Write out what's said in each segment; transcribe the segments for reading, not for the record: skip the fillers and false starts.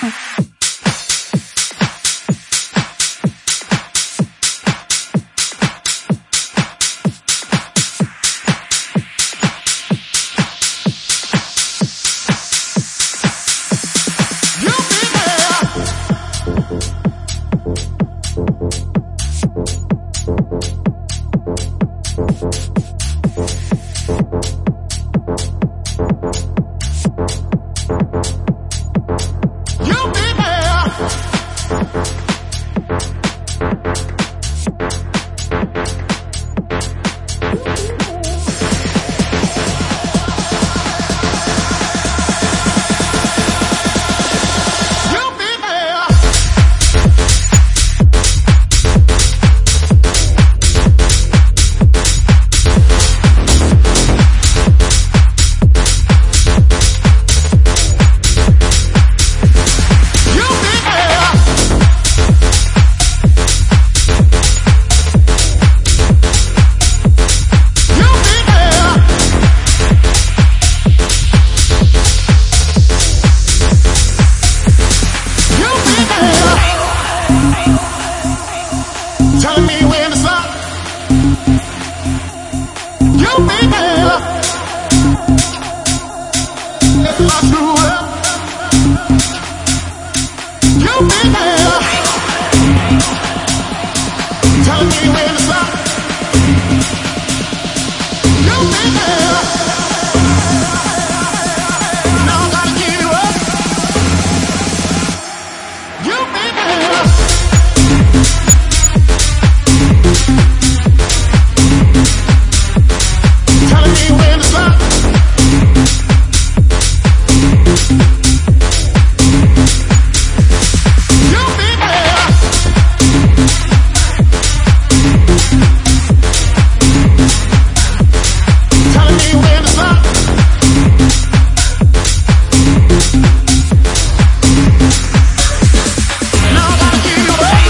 Telling me when to stop. You be there. If I screw up, you be there. Telling me when to stop. You be there. Now I gotta give you up. You be there. Telling me when to stop. You be there. Telling me when to stop. Now I gotta give you up.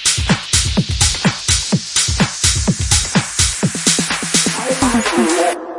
Awesome.